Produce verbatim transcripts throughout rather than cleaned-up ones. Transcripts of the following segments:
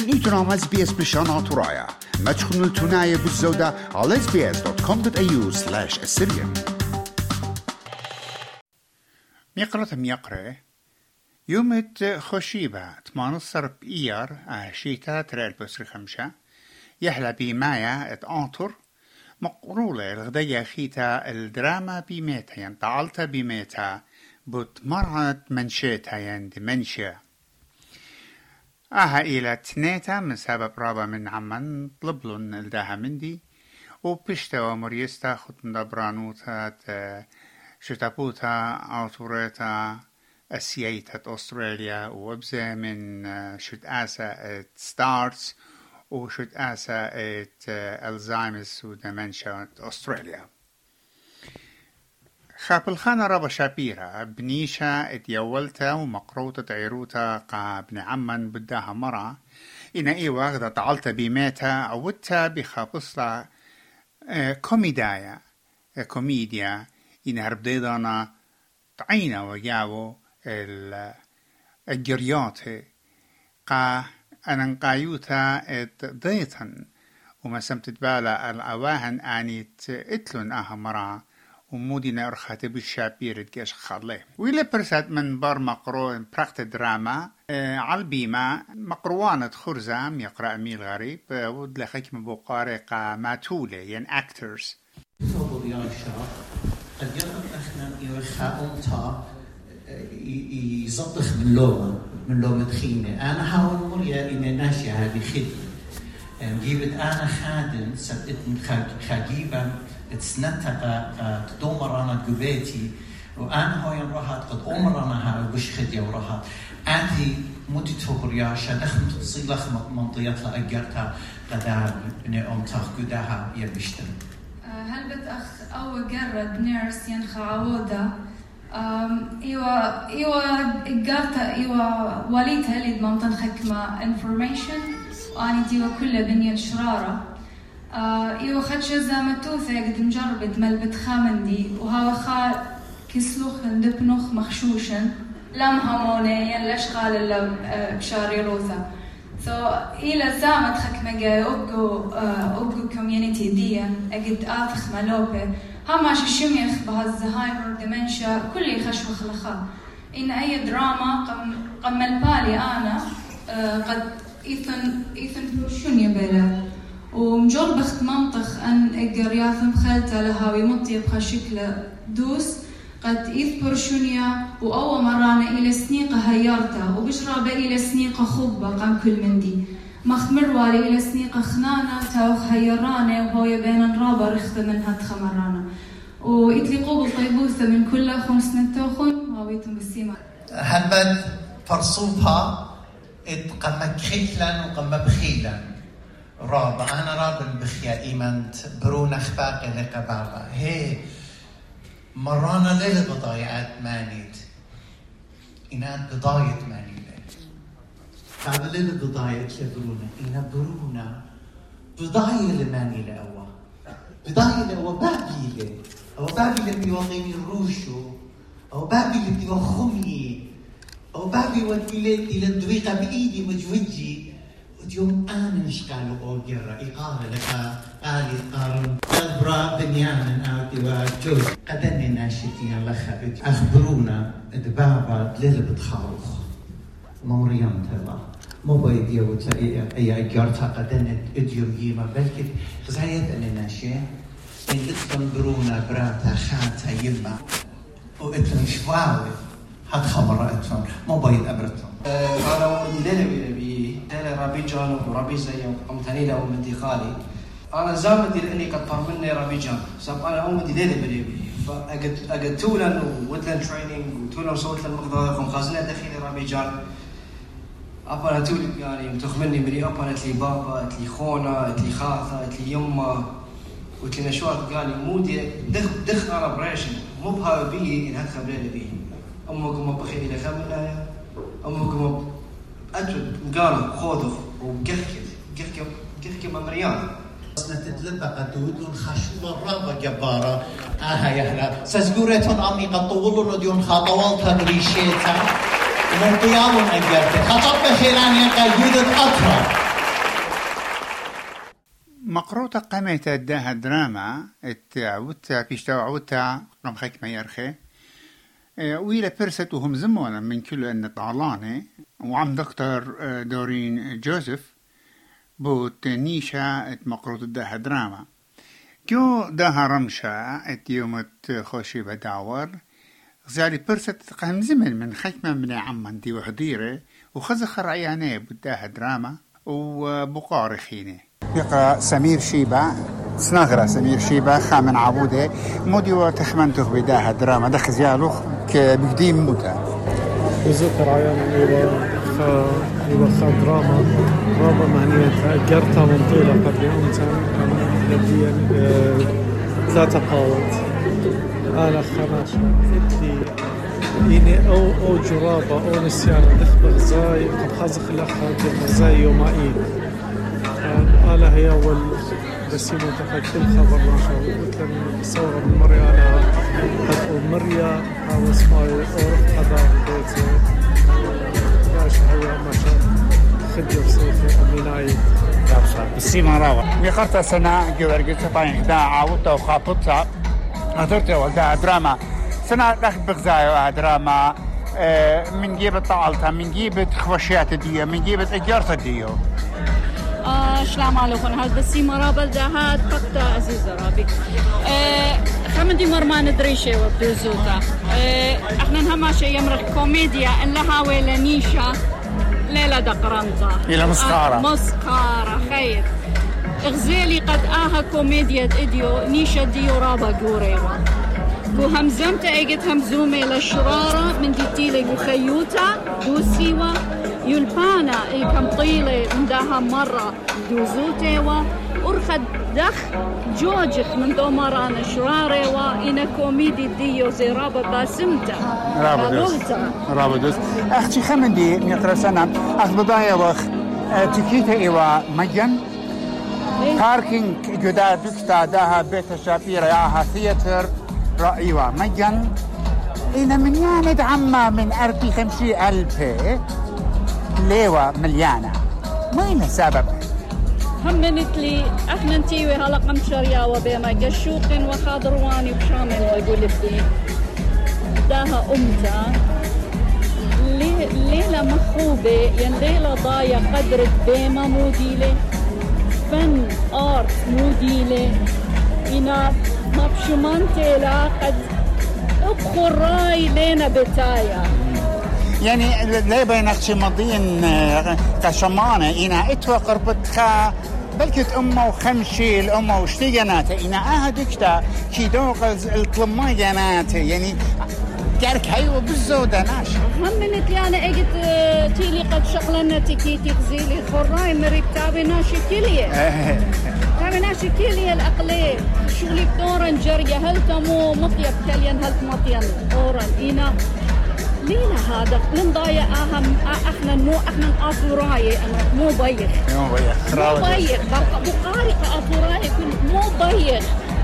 نيتنا اس بي اس بشان ترايا ما تخنوا التناية بالزودة على اس بي اس دوت كوم دوت اي يو سلاش السريان. ميقرة ميقرة يومت خشيبة تمانصر بإيار عشيتا ترى البسر خمشة يحلى بمايا اتآطر مقرولة الغدية خيتا الدراما بميتا ين تعالتا بميتا بتمرعت منشيتا ين دمنشيا آها إلى تنيتا من سبب رابا من عمان طلبلن الداها مندي وبشتا ومريستا خطن دبرانوتا شتابوتا أوتوريتا أسيايتا أستراليا وابزة من شد آسا ستارتس وشد آسا ألزايمرز ودمنشا أستراليا. خاب الخانة رابا شابيرا بنيشا اتيولتا ومقروطة عيروتا قا ابن عمان بداها مرة إنا إي واغدا تعالتا بيميتا عودتا بخابصلا كوميدايا كوميديا إنا هربديدانا تعينا وياو الجريات قا أنا نقايوتا ات ضيطا وما سمتت بالا الأواهن آنيت اتلون آها مرة ومودينا أرخاتي بالشابير تجيش خالي ويلا برسات من بار مقرو براقت دراما آه عالبيما مقروانة خرزام يقرأ ميل غريب آه ودلخيك مبوقاري قا ماتولي ين اكترز فضل يا الشاب قد يقف احنا يرخاهم تا يزطخ من لومة من لومة خيمة أنا حاول مريا إن ناشية هذه خدمة جيبت أنا خادم سبت من خاجيبة تسنتها تدومرانا قبيتي وأنا هاي راحت قد أمرنا هاي وش خدية وراحت أنتي مدي تبريا شدخم تصيلخ منطيات لأجرتها قدها بني أمتخ قدها يبشتر. هل بتأخ أو جرد نيرس ينخ عودة إيوه إيوه إجارته إيوه والدها اللي ضمنتن حكمة information وأنا ديوه كله بني الشرارة إيوه خدش زامتوثة قد مجربت ملبت خامندي وهاو خا كسلوخ دبنوخ مخشوشن لم هموني ينلش خال اللي بشاري روثة so إلى زامت حكمة جاي أبقو أبقو community دي أجد آتخ ملوبة هم عش الشميخ بهالزهايمر دمنشا كل يخشوا خلخا إن أي دراما قم قم البالي أنا قد إثن إثن بروشوني بلا ومجرب بخت منطق أن الجرياث مخلته لهاوي مطيب خشكل دوس قد إث بروشونيا وأول مرة إلى سنيقة هيارته وبشرب إلى سنيقة خبة قام كل مندي مخمر والي إلى سنيقة خنانة تاوخ هيرانة وهو يبين الرابع رخت منها تخمرانة ويطلقوا بالطيبوثة من كل خمس نتوخن وهاويتم بالسيمة هلبد فرصوبها قم كخيلا وقم بخيلا رابع أنا رابع بخيا إيمانت برون أخباق لك بابا هي مرانا ليلة بضايعات مانيت إنات بضايت مانيت هذا ليلة بضايع لبرونا إنا برونا بضايع لماني لأوا بضايع لأوا بابيلة أو بابيلة بيوغيني الروشو أو بابيلة بيوخمي أو بابيلة وديلتي للدويقة بإيدي مجوجي وديوم أنا نشقالوا أوجرة إقارة لك آلي قارن أبرا بنيانا أوتي وجوز قدني ناشتين لخبت أخبرونا دبابا ليلة بتخاوخ موريان تلا مو بيدي وتلاقي أي أجارتها قدنت إديوم جيمة بلكي زايد أنا ناشية إن إتلن برونا براتا خاتها يما وإتلن شفاوي هاد خمرة إتلن مو بيد أبرتهم أنا ليلة بي ليلة ربي جان وربي زي أم تنيلة ومدي خالي أنا زامدي لأني كتر مني ربي جان سب أنا أمدي ليلة بدي فأجد أجد تولا وودلن ترينينج وتولا وصوت للمقدار خم خازنة دخيلي ربي جان أبانا تولي يعني متخمني مري أبانا تلي بابا تلي خونا تلي خاثة تلي يما وتلي نشوات قالي مودي دخ دخ أنا بريشن مو بها بيه إن هتخبر لي بيه أمكم بخير إلى خمنا أمكم أتود قالوا خوضخ وقركت قركت قركت ممريان نتتلبى قدود خشوة رابة جبارة آها يهلا سزقورتون أمي قد طولوا نديون خطوالتها بريشيتها من قيام أجرت خطب بخيران يقى يودت أطرى مقروطة قامت داها دراما التعودتا بيشتاو عودتا رم خيك ما يرخي ويلا برست وهم زمونا من كل أن طالاني وعم دكتور دورين جوزيف بوت نيشا مقروط داها دراما جو داها رمشا ات يومت خوشي بداور زالي برست قهم زمن من خيك من عمان دي وحضيرة وخزخر عياني بداها دراما وبقارخيني يقرأ سمير شيبة سنغرة سمير شيبة خامن عبودة مودي وتخمنته بداها دراما دخل زيالوخ كبقديم موتا وذكر عيان إيوه خا إيوه خا دراما دراما معنية قرطة منطولة قبل أمتن لديا ثلاثة قاوت آلة خماش فتلي إني أو أو جرابة أو نسيان دخل غزاي قد خازخ لخا غزاي يومائين آلة هي أول بسيمو تفاك كل خبر ناشا وقلت صورة من مريا على هدو مريا أو اسماي أورف هذا بيتي ياشا هيا ماشا خدر صيفي أميناي بسيما راوة ميقرتا سنة جوارجي سباين دا عاوتا وخابطتا هدرتا ودا دراما سنة داخل بغزايا دراما من جيبت طالتا من جيبت خوشيات ديو من جيبت اجارتا ديو السلام عليكم هاد بسي مرابل ده هاد فقط عزيزة رابي أه خمدي مرمان دريشة وبدوزوتا أه احنا نهما شيء يمرخ كوميديا ان لها ويلا نيشة ليلة دقرنطة إلى مسخارة أه مسخارة خير اغزيلي قد آها كوميديا اديو نيشة ديو رابا قوريوا وهمزمت ايجت همزومي للشرارة من ديتيلي وخيوتا دوسيوا يلبانا اي كم طيلة من داها مرة دوزوتيوا ورخد دخ جوجخ من دو مران شراريوا إنا كوميدي ديو زي رابا باسمتا رابا دوس رابا دوس اختي خمندي نقرأ سنة اخ بضايا وخ تكيتا ايوا مجن باركينج جدا بكتا داها بيت شابيرا ياها ثياتر رأيوا مجن إنا من ياند عما من أربي خمسي ألف ليوة مليانة وين السبب؟ هم نتلي احنا نتيوي هلا قمشريا وبيما قشوق وخاضرواني وشامل ويقول لي داها أمتا ليلة مخوبة ين ليلة ضايا قدرت بيما موديلة فن آرت موديلة إنا مبشمانتي لا قد أبخر راي لينا بتايا يعني ليه بينك مضين كشمانة إنا إتوا قربت خا بلكت أمه وخمشي الأمه وشتي جناته إنا أهدكتا كي دوق الطلمة جناته يعني كارك هيو بالزودة ناشا هم منت يعني اجت تيلي قد شغلنا تكيتي غزيلي خراي مريب تابي ناشي كلية تابي ناشي كلية الأقلية شغلي بدورن جرية هل تمو مطيب كليا هل مطيب أورن إنا لينا هذا من ضايع أهم احنا مو احنا قاطوراي مو بيخ مو بيخ مو بيخ بقاري قاطوراي مو بيخ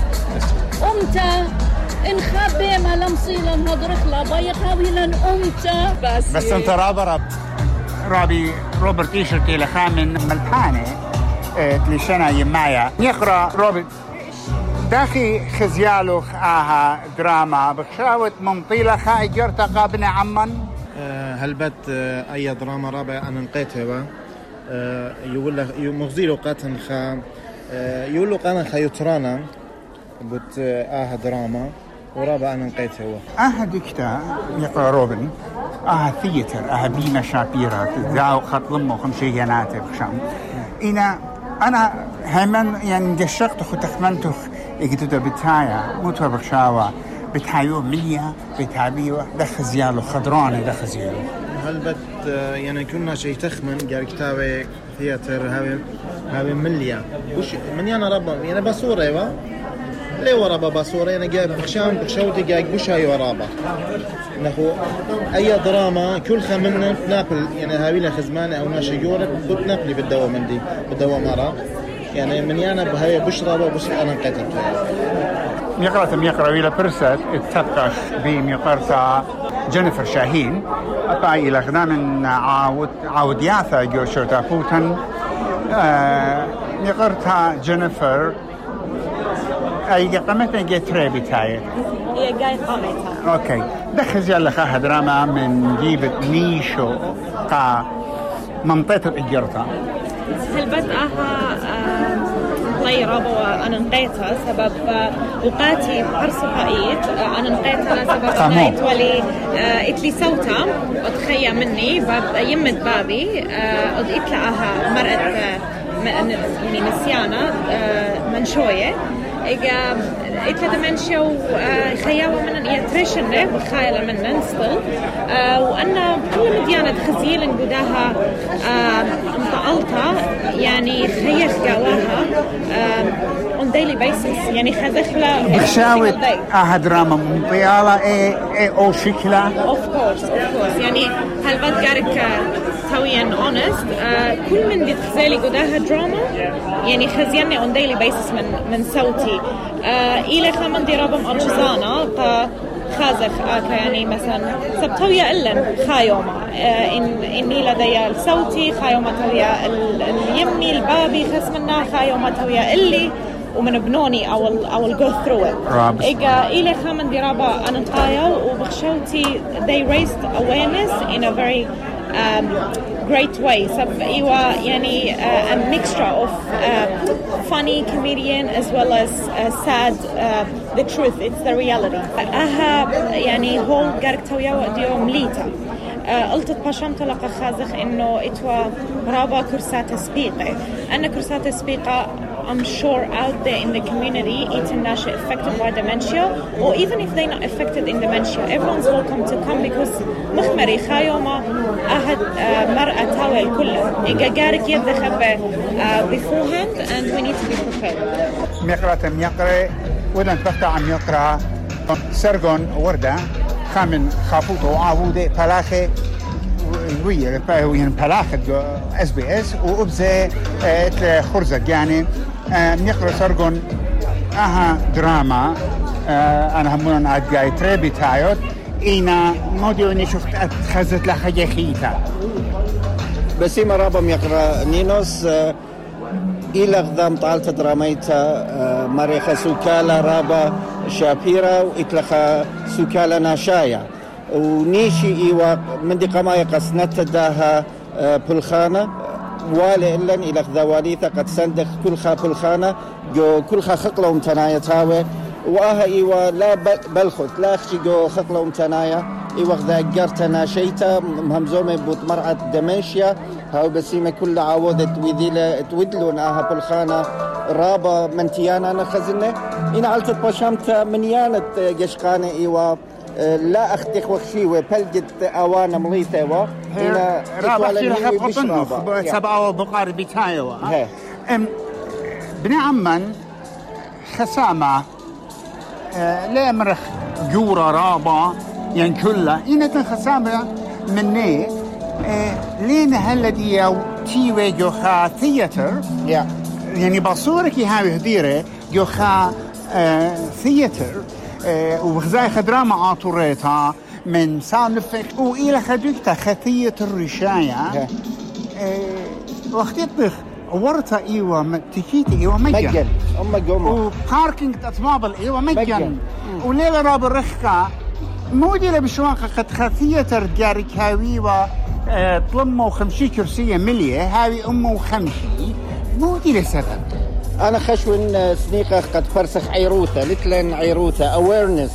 امتى انخبي ما لمصيلا هدرك لا بيخ هاويلا امتى بس بس انت رابا رب رابي روبرت ايشرتي لخامن ملحانه تليشنا يمايا يقرا روبرت داخي خزيالو آها دراما بخشاوة ممطيلة خا إجرتا قابنا عمان أه هلبت أه أي دراما رابع أنا نقيتها أه يقول له مغزيلو قاتن خا أه يقول له قانا خيطرانا بت آها دراما ورابع أنا نقيتها آها دكتا يقرأ روبن آها ثيتر آها بينا شابيرا تزاو خط لمو خمشي جناتي بخشام إنا أنا همان يعني قشقت خو تخمنتخ إجتودا بتايا موتوا بخشاوة بتايو مليا بتابيو دخزيالو خضرانة دخزيالو هل بت يعني كنا شيء تخمن قال كتابي ثياتر هاوي هاوي مليا وش من يانا ربا يعني بصورة ايوا ليه ورابا بصورة يعني جاب بخشام بخشوتي جاك بوش هاي ورابا نخو أي دراما كل خمنا نابل يعني هاوينا خزمانة أو ناشي يورب بوت نابلي بالدوام مندي بالدوام مرة يعني من يانا بهاي بشرب وبس أنا قتلت يقرأ تم يقرأ إلى برسات اتفقش بيم يقرأ جينيفر شاهين أطلع إلى خدام عاود عاود ياثا جو شرطة فوتن آه نقرتها جينيفر أي قمتنا جت ريبي تاير هي جاي قامتها أوكي دخل جل خا دراما من جيبت نيشو قا منطقة الإجرتا هل بدأها لي رابو أنا نقيتها سبب وقاتي أرسل قايت أنا نقيتها سبب نايت ولي إتلي صوتها وتخيا مني باب يمد بابي قد لها مرأة يعني نسيانة منشوية إجا إتلا دمنشيا وخياوة من يترشن له وخايلة من ننستل وأنا كل مديانة خزيل قداها مطالتها يعني خيخ قواها on daily basis يعني خذخلة بخشاوة أحد راما مطيالة إيه إيه أو شكلة of course of course يعني هالبد قارك تويا honest كل من دي تخزيلي قداها دراما يعني خزياني on daily basis من من صوتي إلى خمن دي رابم أرجزانا خازخ آكا يعني مثلا سبتويا إلن خايوما إن إني لدي الصوتي خايوما تويا اليمي البابي خسمنا خايوما تويا إلي ومن بنوني أو ال أو ال go through it. إجا إلى خمن دي رابا أنا قايا وبخشوتي they raised awareness in a very um, great way. سب إيوا يعني uh, a mixture of uh, funny comedian as well as uh, sad uh, the truth. It's the reality. أها يعني هو قارك تويا وديو مليتا. قلت باشمت لقى خازخ إنه إتوا رابا كرسات سبيقة. أنا كرسات سبيقة I'm sure out there in the community إتناش affected by dementia or even if they're not affected in dementia everyone's welcome to come because مخمري خايوما أحد مرأة تاوي كله إيجا قارك يدخل beforehand and we need to be prepared. ميقرة ميقرة ودن تفتح عم يقرأ سرقون وردة خامن خافوتو عاودة بلاخة ويا وين بلاخة اس بي اس وابزة خرزة يعني نقرأ سرقون اها دراما انا همون عاد جاي تربي تايوت اينا موديوني شفت اتخذت لها خيتا بس ما رابم يقرأ نينوس إلى قدام طالت دراميتا مريخ سوكالا رابا شابيرا وإتلخا سوكالا ناشايا ونيشي إيوا من دي قمايا قسنت داها بلخانة والي إلن إلى ذواليثا قد سندخ كلخا بلخانة جو كلخا خقلهم تنايا تاوي وآها إيوا لا بلخت لا أخشي جو خقلهم تنايا إيوا ذا قرتنا شيتا مهمزومي بوت مرعة دمنشيا هاو بسيمة كل عوضة تويديلة تويدلون آها بالخانة رابا منتيانا أنا خزنة إنا علتت باشامتا منيانة جشقانة إيوا لا أختيخ وخشيوة بلجت أوانا مليثة وا إنا رابا خيرها بقطنخ سبعة بقار بيتايوا بني عمان خسامة لا مرخ جورا رابا يعني كلها إنا تنخسامة مني لين هالذي يو تيوي جوخا ثياتر يعني بصورك هاوي هديرة جوخا ثياتر وبخزاي خدراما عاطوريتها من سالفك وإلى خدوكتا خثية الرشاية واختيت بخ ورطة إيوة تكيتي إيوة مجن أما قومة وباركينج تطمابل إيوة مجن وليلة راب الرخكة موديلة بشواقة قد خثية رجارك هاوي و طلمه وخمشي كرسية ملية هاوي أمه وخمشي موديلة سبب أنا خشون سنيقة قد فرسخ عيروثة لتلن عيروثة awareness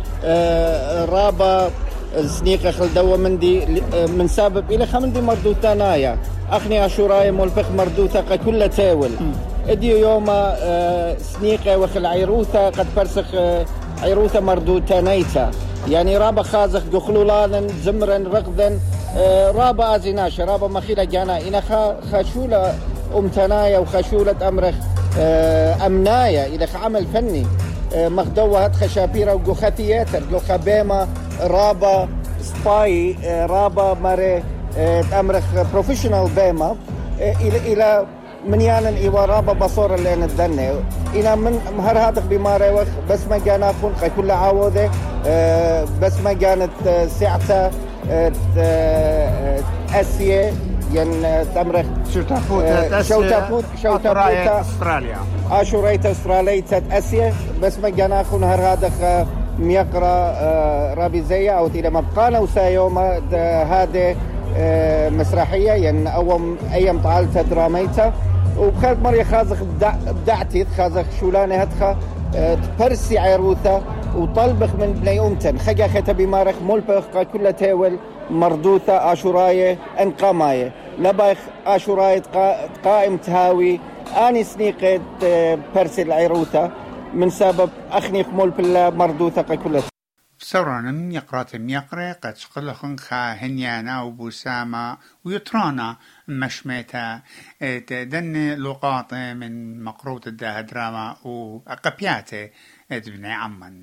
آه رابا سنيقة خلدوة من دي من سبب إلى خمن دي مردوثة نايا أخني أشوراي مولفخ مردوثة كل تاول إديو يوم آه سنيقة وخل عيروثة قد فرسخ آه عيروثة مردوثة نايتا يعني رابا خازخ جخلولانا زمرا رقذا آه رابا أزيناش رابا مخيلة جانا إنا خاشولة أمتنايا وخاشولة أمرخ آه أمنايا إذا عمل فني آه مخدوة هات خشابيرا وجوخا تياتر جوخا بيما رابا سباي آه رابا ماري آه أمرخ بروفيشنال بيما آه إلى إلى منيانا إيوا رابا بصورة اللي ندني إنا من مهر هاتك بماري وخ بس ما جانا خون كل عاوذة آه بس ما كانت آه ساعتها آه آه أسية ين تمرخ شوتافوت شوتافوت شوتافوت استراليا اشوريت استراليا اسيا بس ما جانا خون هذا ميقرا رابي زي او تيلا مبقانا وسايوم هذا مسرحيه ين اول ايام طالت دراميتا وبخلت مريا خازخ بدعتي خازخ شولانه هتخا تبرسي عروثه وطلبخ من بني أمتن خجا ختا بمارخ ملبخ كل تاول مردوثة آشوراية انقاماية لبخ آشوراية قائم تهاوي آني سنيقة برسي العروثة من سبب أخنيق ملبلا مردوثة كل سورانا من يقرات يقرأ قد شقلخن خا هنيانا وبوسامة ويطرانا مشميتا دن لقاط من مقروط الداه دراما وأقبياته ابن عمان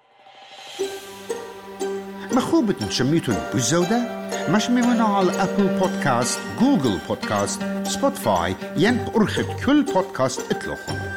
مخوبة شميتون بالزودة مش ممنوع على أبل بودكاست جوجل بودكاست سبوتفاي ين أرخد كل بودكاست اطلقهم